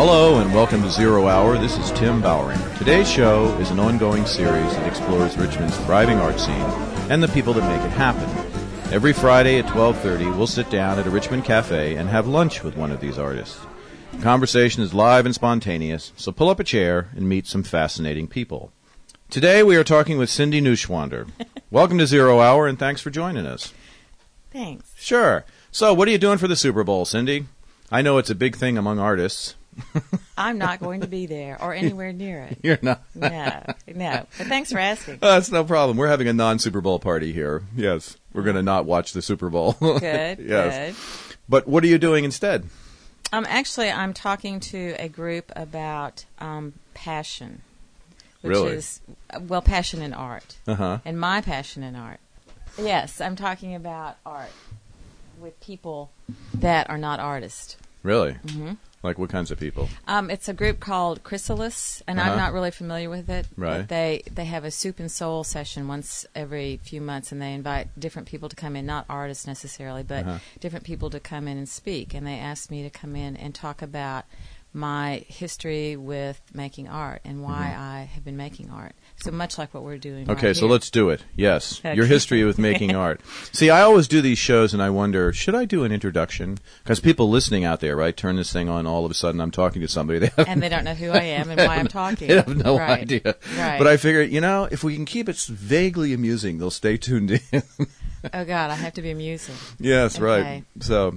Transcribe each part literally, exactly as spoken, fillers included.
Hello and welcome to Zero Hour. This is Tim Bowering. Today's show is an ongoing series that explores Richmond's thriving art scene and the people that make it happen. Every Friday at twelve thirty, we'll sit down at a Richmond cafe and have lunch with one of these artists. The conversation is live and spontaneous, so pull up a chair and meet some fascinating people. Today we are talking with Cindy Neuschwander. Welcome to Zero Hour, and thanks for joining us. Thanks. Sure. So what are you doing for the Super Bowl, Cindy? I know it's a big thing among artists. I'm not going to be there or anywhere near it. You're not? No, no. But thanks for asking. Uh, that's no problem. We're having a non-Super Bowl party here. Yes. We're going to not watch the Super Bowl. Good, yes. good. But what are you doing instead? Um, actually, I'm talking to a group about um, passion. Which Really? is, well, passion in art. Uh-huh. And my passion in art. Yes, I'm talking about art with people that are not artists. Really? Mm-hmm. Like what kinds of people? Um, it's a group called Chrysalis, and Uh-huh. I'm not really familiar with it. Right. But they, they have a soup and soul session once every few months, and they invite different people to come in, not artists necessarily, but Uh-huh. different people to come in and speak. And they asked me to come in and talk about my history with making art and why Mm-hmm. I have been making art. So much like what we're doing Okay, right so here. let's do it. Yes. Okay. Your history with making art. See, I always do these shows and I wonder, should I do an introduction? Because people listening out there, right, turn this thing on, all of a sudden I'm talking to somebody. They have, And they don't know who I am and why I'm talking. they have no Right. idea. Right. But I figured, you know, if we can keep it vaguely amusing, they'll stay tuned in. Oh, God, I have to be amusing. Yes, Okay. right. So,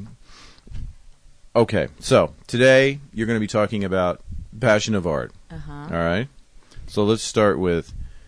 okay. So, today you're going to be talking about passion of art. Uh-huh. All right? So let's start with,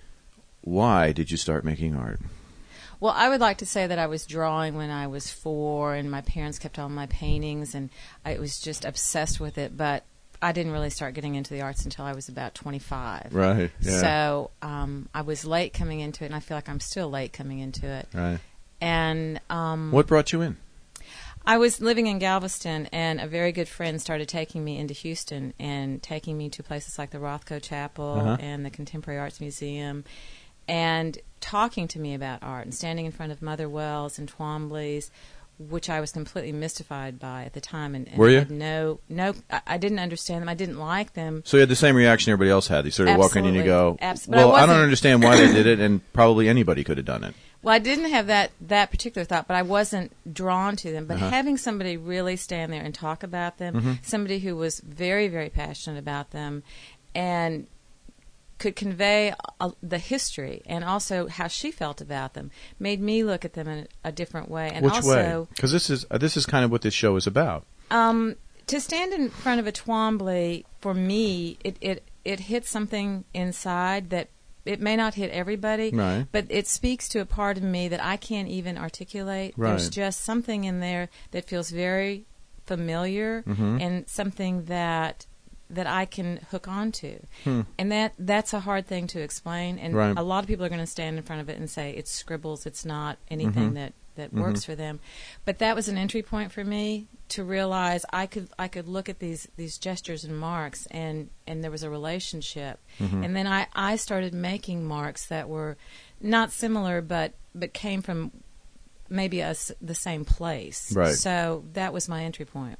why did you start making art? Well, I would like to say that I was drawing when I was four, and my parents kept all my paintings, and I was just obsessed with it. But I didn't really start getting into the arts until I was about twenty-five. Right, yeah. So um, I was late coming into it, and I feel like I'm still late coming into it. Right. And um, What brought you in? I was living in Galveston, and a very good friend started taking me into Houston and taking me to places like the Rothko Chapel Uh-huh. and the Contemporary Arts Museum, and talking to me about art and standing in front of Mother Wells and Twombly's, which I was completely mystified by at the time. And, and Were you? I had no, no, I, I didn't understand them. I didn't like them. So you had the same reaction everybody else had. You sort of walk in and you go, Absolutely. Abs- but I well, I, don't wasn't- understand why they did it, and probably anybody could have done it. Well, I didn't have that, that particular thought, but I wasn't drawn to them. But Uh-huh. having somebody really stand there and talk about them, Mm-hmm. somebody who was very, very passionate about them and could convey uh, the history and also how she felt about them, made me look at them in a different way. And Which also, way? Because this is uh, this is kind of what this show is about. Um, to stand in front of a Twombly, for me, it, it, it hits something inside that it may not hit everybody, Right. but it speaks to a part of me that I can't even articulate. Right. There's just something in there that feels very familiar Mhm. and something that that I can hook onto. Hmm. And that that's a hard thing to explain. And Right. a lot of people are going to stand in front of it and say it's scribbles, it's not anything Mhm. that, that Mhm. works for them. But that was an entry point for me to realize I could I could look at these, these gestures and marks, and, and there was a relationship. Mhm. And then I, I started making marks that were not similar but, but came from maybe us the same place. Right. So that was my entry point.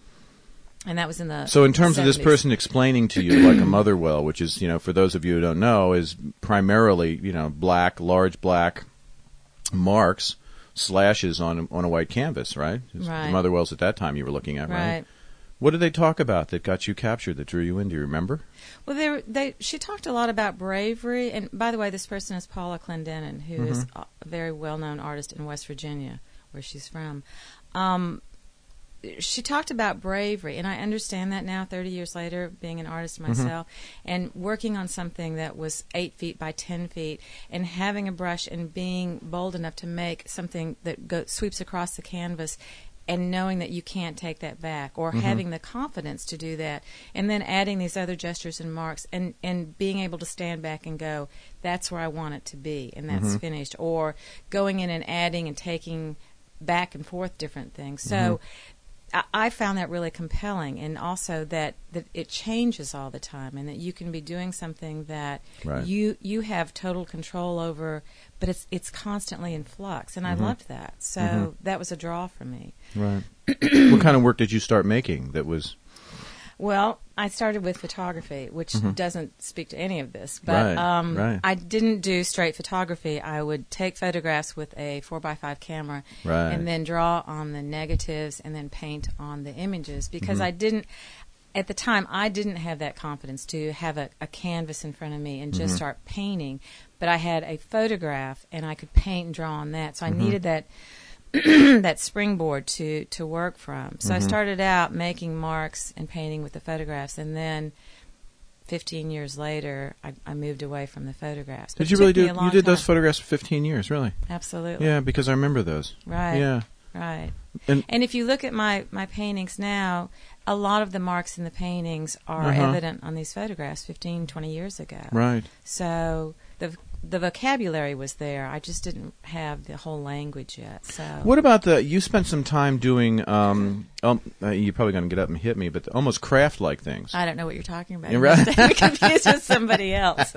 And that was in the So in terms of this seventies. person explaining to you, like a Motherwell, which is, you know, for those of you who don't know, is primarily, you know, black, large black marks, slashes on on a white canvas, right? It's Right. The Motherwells at that time you were looking at, right? Right. What did they talk about that got you captured, that drew you in? Do you remember? Well, they, were- they she talked a lot about bravery, and by the way, this person is Paula Clendenin, who is Mhm. a very well-known artist in West Virginia, where she's from. Um, she talked about bravery, and I understand that now, thirty years later, being an artist myself, and working on something that was eight feet by ten feet, and having a brush and being bold enough to make something that go, sweeps across the canvas, and knowing that you can't take that back, or Mhm. having the confidence to do that, and then adding these other gestures and marks, and, and being able to stand back and go, that's where I want it to be, and that's Mhm. finished, or going in and adding and taking back and forth different things. So I, I found that really compelling, and also that, that it changes all the time, and that you can be doing something that Right. you you have total control over, but it's it's constantly in flux, and Mhm. I loved that. So Mhm. that was a draw for me. Right. What kind of work did you start making that was... Well, I started with photography, which Mm-hmm. doesn't speak to any of this. But Right, um, right. I didn't do straight photography. I would take photographs with a four by five camera Right. and then draw on the negatives and then paint on the images because Mm-hmm. I didn't, at the time, I didn't have that confidence to have a, a canvas in front of me and just Mm-hmm. start painting. But I had a photograph and I could paint and draw on that. So I Mm-hmm. needed that that springboard to, to work from. So Mm-hmm. I started out making marks and painting with the photographs, and then fifteen years later, I, I moved away from the photographs. But Did you it really took me do? a long You did those time. photographs for fifteen years, really? Absolutely. Yeah, because I remember those. Right. Yeah. Right. And And if you look at my, my paintings now, a lot of the marks in the paintings are Uh-huh. evident on these photographs fifteen, twenty years ago. right. So the the vocabulary was there. I just didn't have the whole language yet. So What about the? You spent some time doing. Um, um, uh, you're probably going to get up and hit me, but almost craft-like things. I don't know what you're talking about. You're You right. must have me confused with somebody else.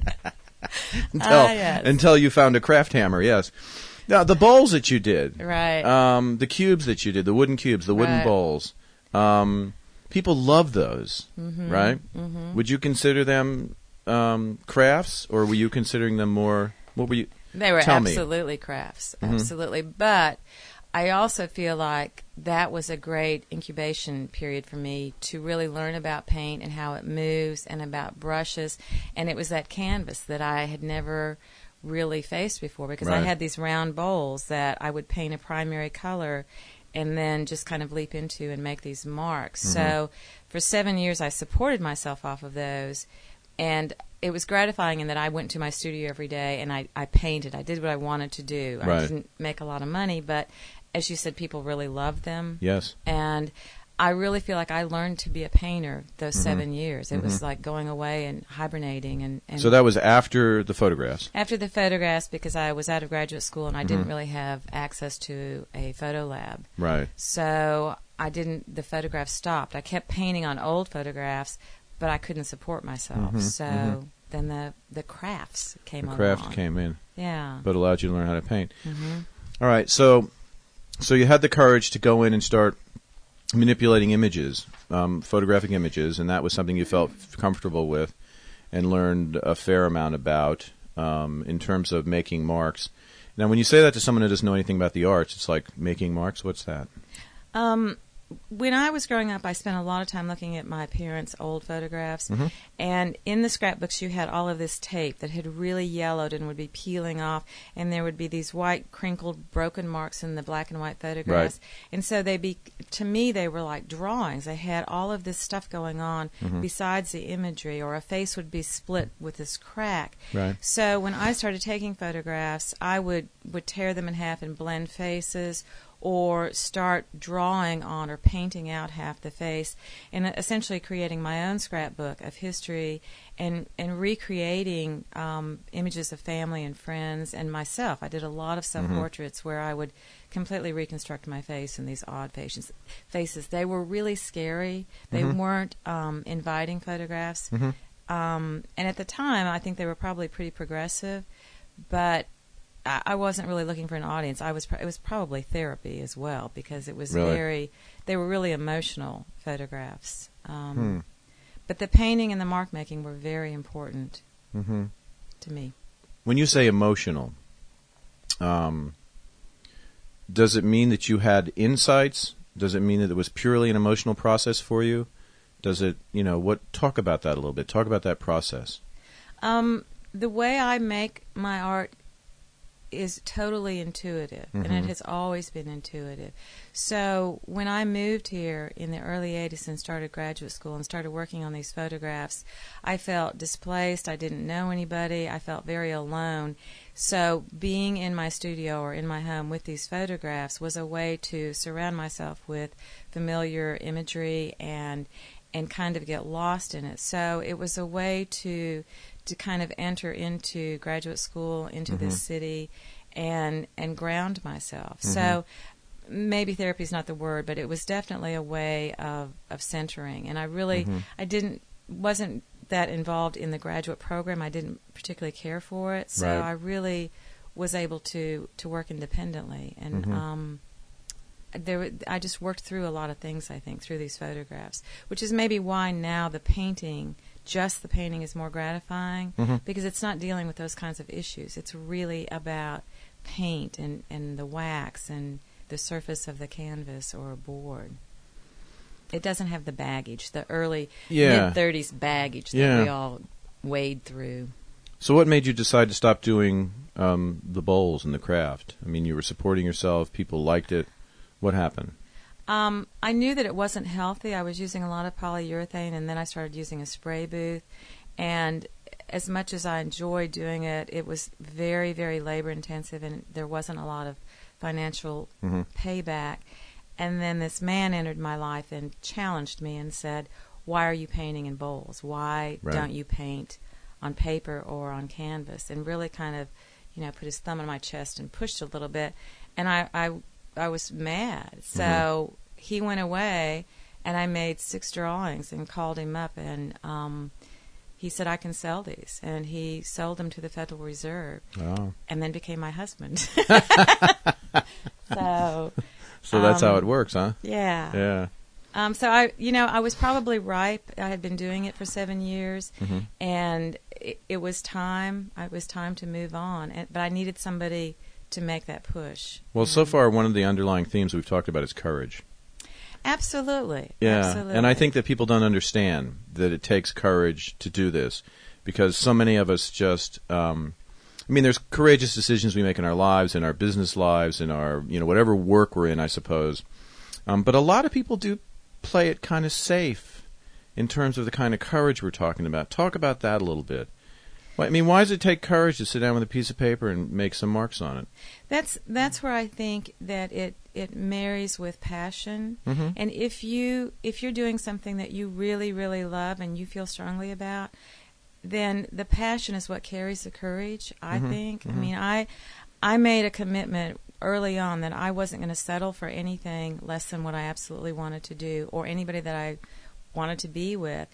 until, Ah, yes. until you found a craft hammer. Yes. Now the bowls that you did. Right. Um, the cubes that you did, the wooden cubes, the wooden Right. bowls. Um, people love those, Mm-hmm. right? Would you consider them um, crafts, or were you considering them more? What were you? They were Tell me. absolutely crafts, Mhm. absolutely. But I also feel like that was a great incubation period for me to really learn about paint and how it moves and about brushes. And it was that canvas that I had never really faced before because I Right. had these round bowls that I would paint a primary color and then just kind of leap into and make these marks. Mm-hmm. So for seven years I supported myself off of those. And it was gratifying in that I went to my studio every day and I, I painted. I did what I wanted to do. I Right. didn't make a lot of money, but as you said, people really loved them. Yes. And I really feel like I learned to be a painter those Mm-hmm. seven years. It was like going away and hibernating. And, and So that was after the photographs. after the photographs, because I was out of graduate school and I Mm-hmm. didn't really have access to a photo lab. Right. So I didn't, the photographs stopped. I kept painting on old photographs, but I couldn't support myself. Mhm, so mhm. then the, the crafts came The along. craft came in, Yeah. but allowed you to learn how to paint. hmm All right. So, so you had the courage to go in and start manipulating images, um, photographing images, and that was something you felt comfortable with and learned a fair amount about um, in terms of making marks. Now, when you say that to someone who doesn't know anything about the arts, it's like making marks. What's that? Um, when I was growing up, I spent a lot of time looking at my parents' old photographs. Mhm. And in the scrapbooks, you had all of this tape that had really yellowed and would be peeling off. And there would be these white, crinkled, broken marks in the black and white photographs. And so they be, to me, they were like drawings. They had all of this stuff going on Mhm. besides the imagery, or a face would be split with this crack. Right. So when I started taking photographs, I would, would tear them in half and blend faces, or start drawing on or painting out half the face, and essentially creating my own scrapbook of history and, and recreating um, images of family and friends and myself. I did a lot of self-portraits where I would completely reconstruct my face in these odd faces. faces. They were really scary. They Mhm. weren't um, inviting photographs. Mhm. Um, and at the time, I think they were probably pretty progressive, but I I wasn't really looking for an audience. I was. Pro- it was probably therapy as well because it was Really? very. They were really emotional photographs. Um, Hmm. But the painting and the mark making were very important Mm-hmm. to me. When you say emotional, um, does it mean that you had insights? Does it mean that it was purely an emotional process for you? Does it, you know, what? Talk about that a little bit. Talk about that process. Um, the way I make my art is totally intuitive, and Mhm. it has always been intuitive. So when I moved here in the early eighties and started graduate school and started working on these photographs, I felt displaced. I didn't know anybody. I felt very alone. So being in my studio or in my home with these photographs was a way to surround myself with familiar imagery and and kind of get lost in it. So it was a way to to kind of enter into graduate school, into Mhm. this city, and and ground myself. Mhm. So maybe therapy is not the word, but it was definitely a way of, of centering. And I really, Mhm. I didn't, wasn't that involved in the graduate program. I didn't particularly care for it. So Right. I really was able to, to work independently. And Mhm. um, there were- I just worked through a lot of things, I think, through these photographs, which is maybe why now the painting, just the painting, is more gratifying, Mm-hmm. because it's not dealing with those kinds of issues. It's really about paint and, and the wax and the surface of the canvas or a board. It doesn't have the baggage, the early Yeah. mid-thirties baggage that Yeah. we all wade through. So what made you decide to stop doing um, the bowls and the craft? I mean, you were supporting yourself. People liked it. What happened? Um, I knew that it wasn't healthy. I was using a lot of polyurethane, and then I started using a spray booth. And as much as I enjoyed doing it, it was very, very labor-intensive, and there wasn't a lot of financial Mm-hmm. payback. And then this man entered my life and challenged me and said, why are you painting in bowls? Why Right. don't you paint on paper or on canvas? And really kind of, you know, put his thumb on my chest and pushed a little bit. And I, I, I was mad. So Mm-hmm. he went away, and I made six drawings and called him up, and um, he said, I can sell these. And he sold them to the Federal Reserve Oh. and then became my husband. so, So that's how Um, it works, huh? yeah. Yeah. Um, so I, you know, I was probably ripe. I had been doing it for seven years, Mm-hmm. and it, it was time. It was time to move on. And, but I needed somebody to make that push. Well, so And- far, one of the underlying themes we've talked about is courage. absolutely, Yeah, absolutely. and I think that people don't understand that it takes courage to do this, because so many of us just, um, I mean, there's courageous decisions we make in our lives, in our business lives, in our, you know, whatever work we're in, I suppose. Um, but a lot of people do play it kind of safe in terms of the kind of courage we're talking about. Talk about that a little bit. Why- I mean, why does it take courage to sit down with a piece of paper and make some marks on it? That's that's where I think that it, it marries with passion. Mm-hmm. And if you if you're doing something that you really really love and you feel strongly about, then the passion is what carries the courage, I Mhm, think. mhm. I mean, I I made a commitment early on that I wasn't going to settle for anything less than what I absolutely wanted to do, or anybody that I wanted to be with.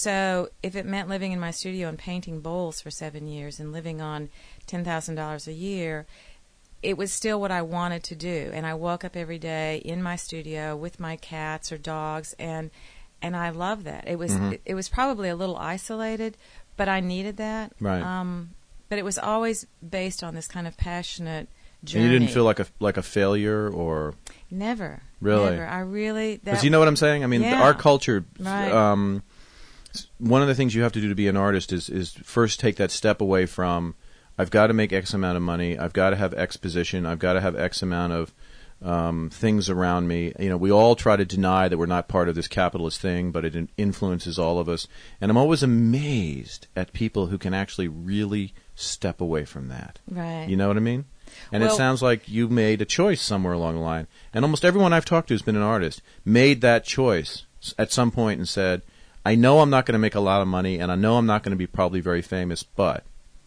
So if it meant living in my studio and painting bowls for seven years and living on ten thousand dollars a year, it was still what I wanted to do. And I woke up every day in my studio with my cats or dogs, and and I love that. It was Mhm. it, it was probably a little isolated, but I needed that. Right. Um, but it was always based on this kind of passionate And journey. you didn't feel like a like a failure, or Never. Really? Never. I really. because That, you know what I'm saying? I mean, Yeah. our culture. Right. Um, s- one of the things you have to do to be an artist is is first take that step away from, I've got to make X amount of money, I've got to have X position, I've got to have X amount of um, things around me. You know, we all try to deny that we're not part of this capitalist thing, but it in- influences all of us. And I'm always amazed at people who can actually really step away from that. Right. You know what I mean? And it Well- sounds like you made a choice somewhere along the line. And almost everyone I've talked to who's been an artist made that choice s- at some point and said, I know I'm not going to make a lot of money, and I know I'm not going to be probably very famous, but...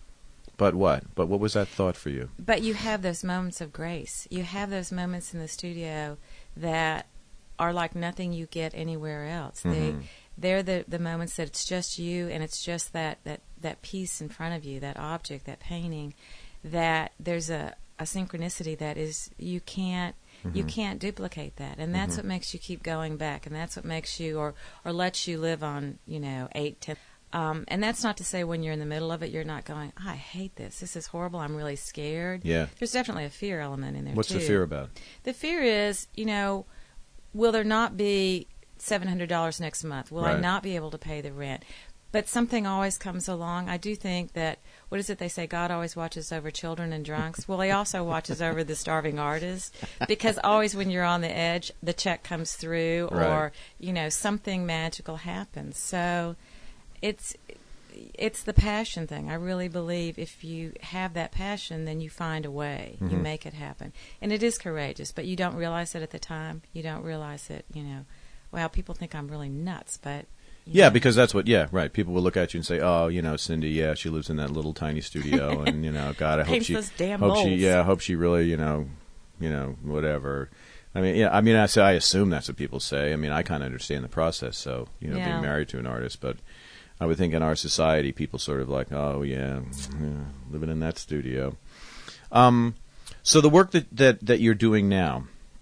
But what? But what was that thought for you? But you have those moments of grace. You have those moments in the studio that are like nothing you get anywhere else. Mhm. They, they're the, the moments that it's just you, and it's just that, that, that piece in front of you, that object, that painting, that there's a, a synchronicity that is, you can't, you Mhm. can't duplicate that. And that's Mhm. what makes you keep going back, and that's what makes you, or, or lets you live on, you know, eight, ten. Um, and that's not to say when you're in the middle of it, you're not going, I hate this. This is horrible. I'm really scared. Yeah. There's definitely a fear element in there, What's too. the fear about? The fear is, you know, will there not be seven hundred dollars next month? Will I Right. not be able to pay the rent? But something always comes along. I do think that, what is it they say, God always watches over children and drunks? Well, he also watches over the starving artist, because always when you're on the edge, the check comes through, Right. or, you know, something magical happens. So it's it's the passion thing. I really believe if you have that passion, then you find a way. You Mhm. make it happen. And it is courageous, but you don't realize it at the time. You don't realize it, you know. Well, people think I'm really nuts, but... you Yeah, know. because that's what, yeah, right. People will look at you and say, oh, you know, Cindy, yeah, she lives in that little tiny studio, and, you know, God, I hope Paints she, those damn hope she, bowls. yeah, I hope she really, you know, you know, whatever. I mean, yeah, I mean, I say, I assume that's what people say. I mean, I kind of understand the process, so, you know, Yeah. being married to an artist, but I would think in our society, people sort of like, oh, yeah, yeah living in that studio. Um, so the work that, that, that you're doing now,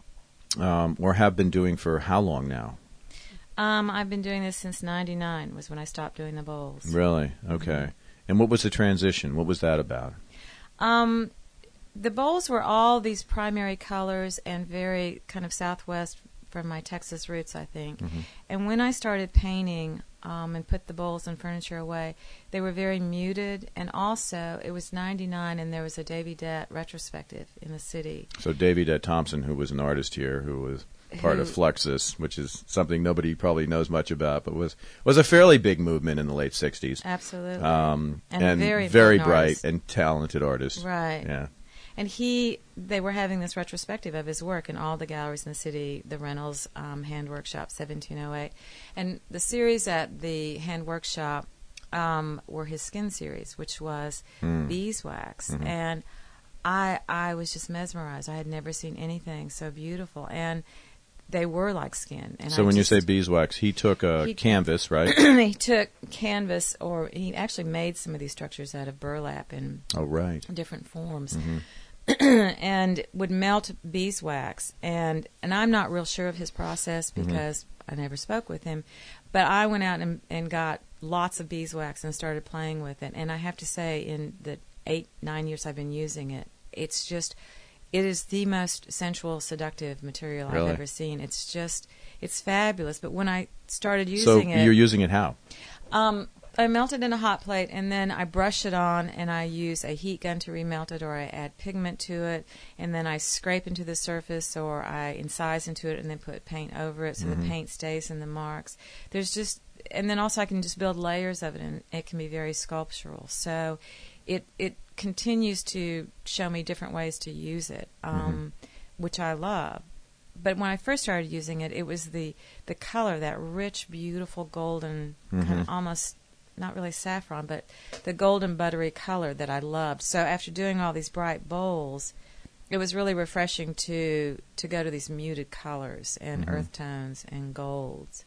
um, or have been doing for how long now? Um, I've been doing this since ninety-nine was when I stopped doing the bowls. Really? Okay. Mm-hmm. And what was the transition? What was that about? Um, the bowls were all these primary colors and very kind of Southwest from my Texas roots, I think. Mm-hmm. And when I started painting um, and put the bowls and furniture away, they were very muted. And also, it was ninety-nine, and there was a Davy Dett retrospective in the city. So Davy Dett Thompson, who was an artist here, who was part who, of Fluxus, which is something nobody probably knows much about, but was was a fairly big movement in the late sixties. Absolutely. Um, and and very, very bright artist. and talented artist. Right. Yeah. And he, they were having this retrospective of his work in all the galleries in the city, the Reynolds um, Hand Workshop, seventeen oh eight. And the series at the Hand Workshop um, were his skin series, which was mm. beeswax. Mm-hmm. And I I was just mesmerized. I had never seen anything so beautiful. And they were like skin. And so I when just, you say beeswax, he took a he, canvas, right? He took canvas, or he actually made some of these structures out of burlap in oh, right. different forms. Mm-hmm. And would melt beeswax, and and I'm not real sure of his process because mm-hmm. I never spoke with him, but I went out and, and got lots of beeswax and started playing with it. And I have to say, in the eight nine years I've been using it, it's just it is the most sensual, seductive material really? I've ever seen. It's just it's fabulous. But when I started using so it, so you're using it how? Um, I melt it in a hot plate, and then I brush it on, and I use a heat gun to remelt it, or I add pigment to it, and then I scrape into the surface, or I incise into it, and then put paint over it so mm-hmm. the paint stays in the marks. There's just, and then also I can just build layers of it, and it can be very sculptural. So it it continues to show me different ways to use it, um, mm-hmm. which I love. But when I first started using it, it was the, the color, that rich, beautiful golden, mm-hmm. kind of almost, not really saffron, but the golden buttery color that I loved. So after doing all these bright bowls, it was really refreshing to to go to these muted colors and mm-hmm. earth tones and golds.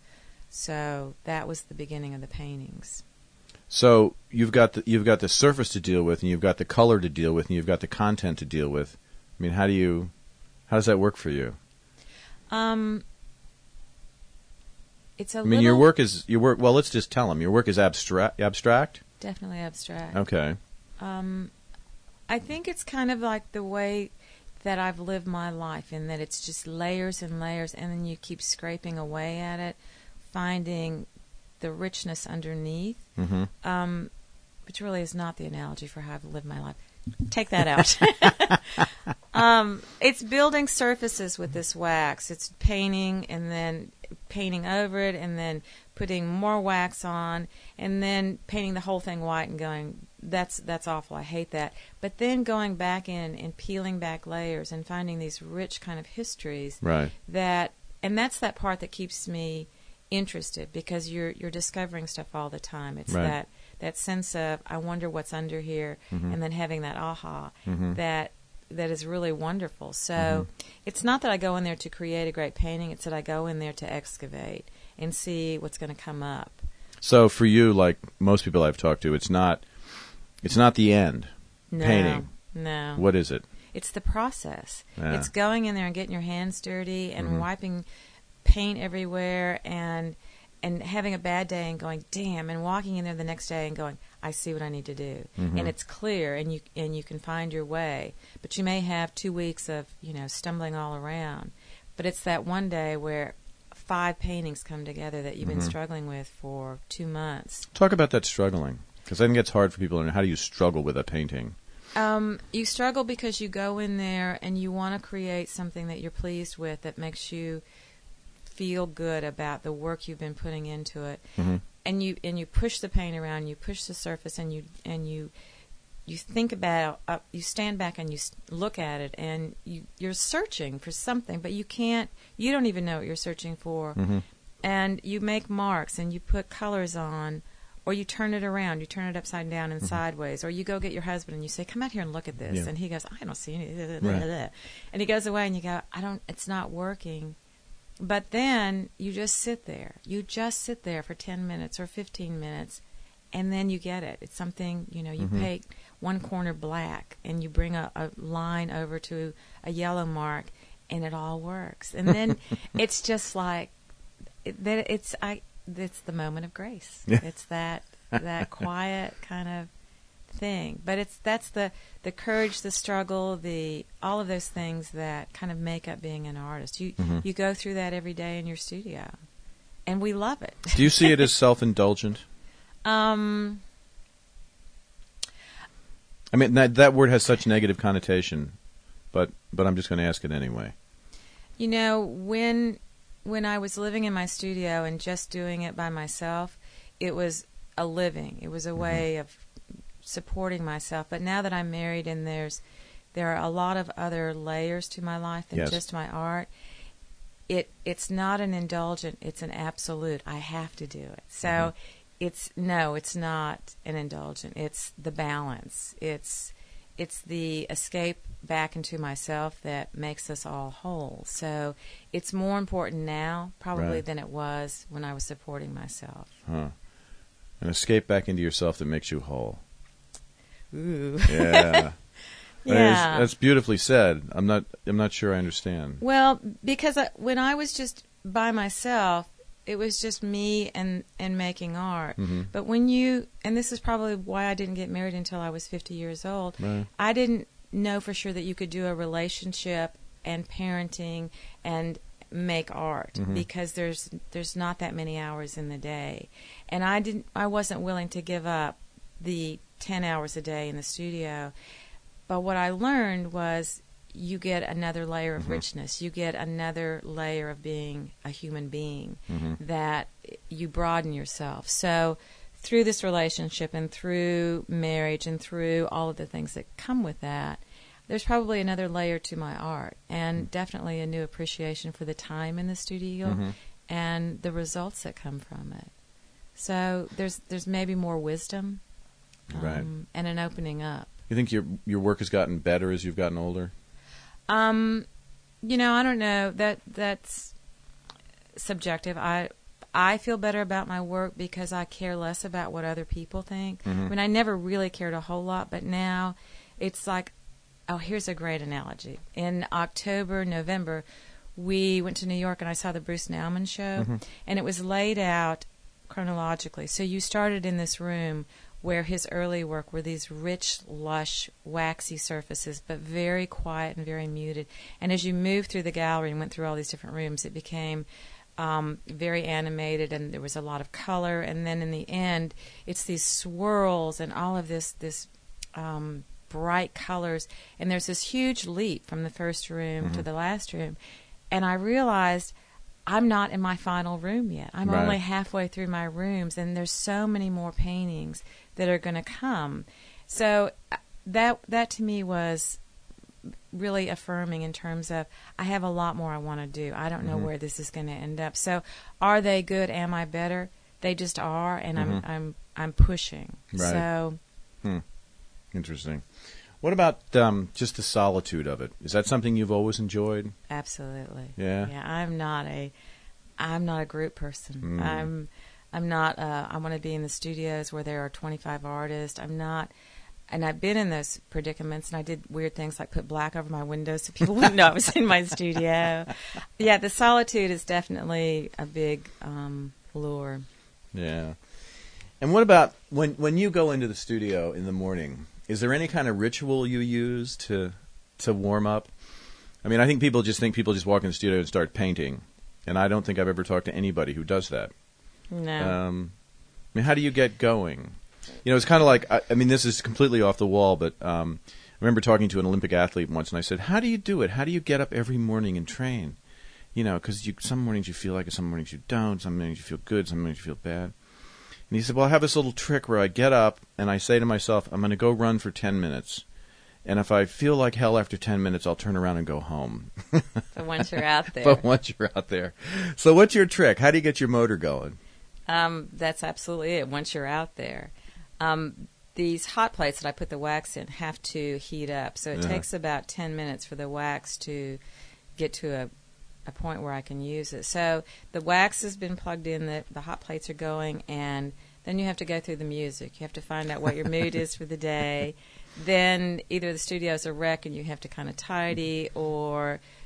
So that was the beginning of the paintings. So you've got the, you've got the surface to deal with, and you've got the color to deal with, and you've got the content to deal with. I mean, how do you, how does that work for you? Um, it's a I little... mean, your work is, your work, well, let's just tell them. Your work is abstract, abstract? Definitely abstract. Okay. Um, I think it's kind of like the way that I've lived my life, in that it's just layers and layers, and then you keep scraping away at it, finding the richness underneath, mm-hmm. um, which really is not the analogy for how I've lived my life. Take that out. um, it's building surfaces with this wax. It's painting and then painting over it and then putting more wax on and then painting the whole thing white and going, that's that's awful, I hate that. But then going back in and peeling back layers and finding these rich kind of histories. Right. That, and that's that part that keeps me interested, because you're you're discovering stuff all the time. It's right. that that sense of, I wonder what's under here, mm-hmm. and then having that aha, mm-hmm. that that is really wonderful. So mm-hmm. it's not that I go in there to create a great painting, it's that I go in there to excavate and see what's going to come up. So for you, like most people I've talked to, it's not it's not the end, no, painting. No. What is it? It's the process. Yeah. It's going in there and getting your hands dirty and mm-hmm. wiping paint everywhere and and having a bad day and going, damn, and walking in there the next day and going, I see what I need to do. Mm-hmm. And it's clear, and you and you can find your way. But you may have two weeks of, you know, stumbling all around. But it's that one day where five paintings come together that you've mm-hmm. been struggling with for two months. Talk about that struggling, because I think it's hard for people to know. How do you struggle with a painting? Um, you struggle because you go in there and you want to create something that you're pleased with, that makes you feel good about the work you've been putting into it, mm-hmm. and you and you push the paint around, you push the surface, and you and you you think about, uh, you stand back and you look at it, and you you're searching for something, but you can't, you don't even know what you're searching for, mm-hmm. and you make marks and you put colors on, or you turn it around, you turn it upside down and mm-hmm. sideways, or you go get your husband and you say, come out here and look at this, yeah. and he goes, I don't see anything, right. and he goes away and you go, I don't, it's not working. But then you just sit there. You just sit there for ten minutes or fifteen minutes, and then you get it. It's something, you know, you mm-hmm. paint one corner black, and you bring a, a line over to a yellow mark, and it all works. And then it's just like it, that. It's I. It's the moment of grace. Yeah. It's that that quiet kind of thing. But it's that's the the courage, the struggle, the all of those things that kind of make up being an artist. You Mm-hmm. you go through that every day in your studio, and we love it. Do you see it as self-indulgent? Um. I mean, that that word has such negative connotation, but but I'm just going to ask it anyway. You know, when when I was living in my studio and just doing it by myself, it was a living. It was a way of supporting myself. But now that I'm married and there's there are a lot of other layers to my life than Yes. just my art, it it's not an indulgent, it's an absolute. I have to do it. So Mhm. it's no, it's not an indulgent. It's the balance. It's it's the escape back into myself that makes us all whole. So it's more important now probably Right. than it was when I was supporting myself. Huh. An escape back into yourself that makes you whole. Ooh. Yeah. That is- Yeah. that's beautifully said. I'm not. I'm not sure I understand. Well, because I, when I was just by myself, it was just me and, and making art. Mhm. But when you, and this is probably why I didn't get married until I was fifty years old, Right. I didn't know for sure that you could do a relationship and parenting and make art Mhm. because there's there's not that many hours in the day. And I didn't I wasn't willing to give up the ten hours a day in the studio. But what I learned was you get another layer of Mhm. richness. You get another layer of being a human being Mhm. that you broaden yourself. So through this relationship and through marriage and through all of the things that come with that, there's probably another layer to my art and definitely a new appreciation for the time in the studio Mhm. and the results that come from it. So there's there's maybe more wisdom Right. um, and an opening up. You think your your work has gotten better as you've gotten older? Um, you know, I don't know. That that's subjective. I I feel better about my work because I care less about what other people think. Mhm. I mean, I never really cared a whole lot, but now it's like, oh, here's a great analogy. In October, November, we went to New York and I saw the Bruce Nauman show, Mhm. and it was laid out chronologically. So you started in this room where his early work were these rich, lush, waxy surfaces, but very quiet and very muted. And as you moved through the gallery and went through all these different rooms, it became um, very animated, and there was a lot of color. And then in the end, it's these swirls and all of this this um, bright colors. And there's this huge leap from the first room to Mhm. the last room. And I realized I'm not in my final room yet. I'm Right. only halfway through my rooms, and there's so many more paintings that are going to come. So uh, that that to me was really affirming in terms of I have a lot more I want to do. I don't know Mhm. where this is going to end up. So are they good? Am I better? They just are, and Mhm. I'm I'm I'm pushing. Right. So Hmm. Interesting. What about um, just the solitude of it? Is that something you've always enjoyed? absolutely. Yeah. Yeah, I'm not a I'm not a group person. Mm. I'm I'm not uh I want to be in the studios where there are twenty-five artists. I'm not, and I've been in those predicaments, and I did weird things like put black over my windows so people wouldn't know I was in my studio. Yeah, the solitude is definitely a big um lure. Yeah. And what about when when you go into the studio in the morning? Is there any kind of ritual you use to to warm up? I mean, I think people just think people just walk in the studio and start painting, and I don't think I've ever talked to anybody who does that. No. Um, I mean, how do you get going? You know, it's kind of like, I, I mean, this is completely off the wall, but um, I remember talking to an Olympic athlete once, and I said, how do you do it? How do you get up every morning and train? You know, because you, some mornings you feel like it, some mornings you don't, some mornings you feel good, some mornings you feel bad. And he said, well, I have this little trick where I get up and I say to myself, I'm going to go run for ten minutes. And if I feel like hell after ten minutes, I'll turn around and go home. But once you're out there, But once you're out there. So what's your trick? How do you get your motor going? um, that's absolutely it. Once you're out there, um, these hot plates that I put the wax in have to heat up. So it Uh-huh. takes about ten minutes for the wax to get to a a point where I can use it. So the wax has been plugged in, the, the hot plates are going, and then you have to go through the music. You have to find out what your mood is for the day. Then either the studio's a wreck and you have to kind of tidy, or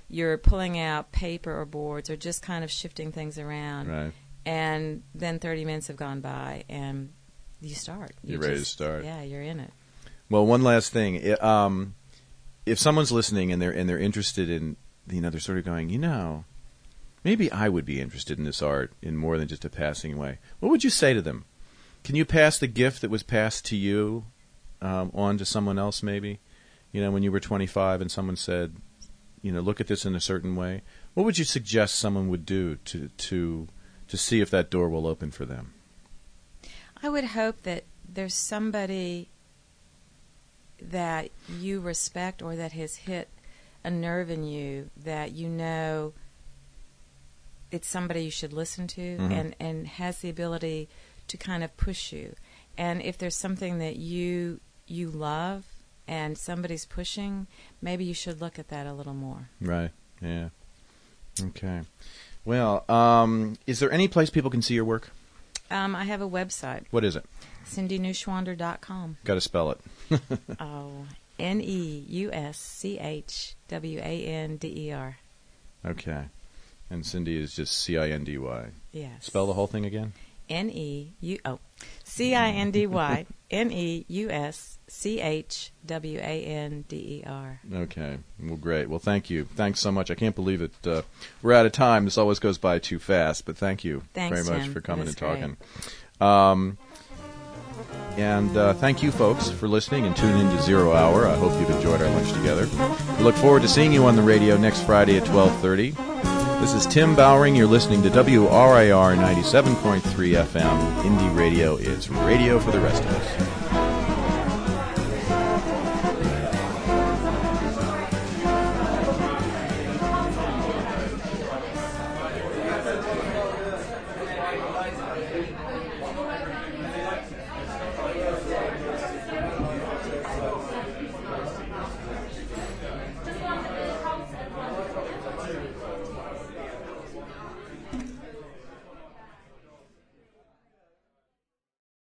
you're pulling out paper or boards or just kind of shifting things around. Right. And then thirty minutes have gone by, and you start. You You're ready just, to start. Yeah, you're in it. Well, one last thing. I- um, if someone's listening and they're and they're interested in, you know, they're sort of going, you know, maybe I would be interested in this art in more than just a passing way. What would you say to them? Can you pass the gift that was passed to you um, on to someone else, maybe? You know, when you were twenty-five and someone said, you know, look at this in a certain way. What would you suggest someone would do to to to see if that door will open for them? I would hope that there's somebody that you respect or that has hit a nerve in you that you know it's somebody you should listen to Mm-hmm. and, and has the ability to kind of push you. And if there's something that you you love and somebody's pushing, maybe you should look at that a little more. Right. Yeah. Okay. Well, um, is there any place people can see your work? Um, I have a website, What is it? cindy neuschwander dot com. Got to spell it. Oh, N E U S C H W A N D E R. Okay. And Cindy is just C I N D Y. Yes. Spell the whole thing again? N E U oh C I N D Y N E U S C H W A N D E R. Okay. Well, great. Well, thank you. Thanks so much. I can't believe it. Uh, we're out of time. This always goes by too fast, but thank you Thanks, very much Tim. for coming It and was talking. Um, and uh, thank you, folks, for listening and tuning in to Zero Hour. I hope you've enjoyed our lunch together. We look forward to seeing you on the radio next Friday at twelve thirty. This is Tim Bowering. You're listening to W R I R ninety-seven point three F M, Indie Radio. It's radio for the rest of us.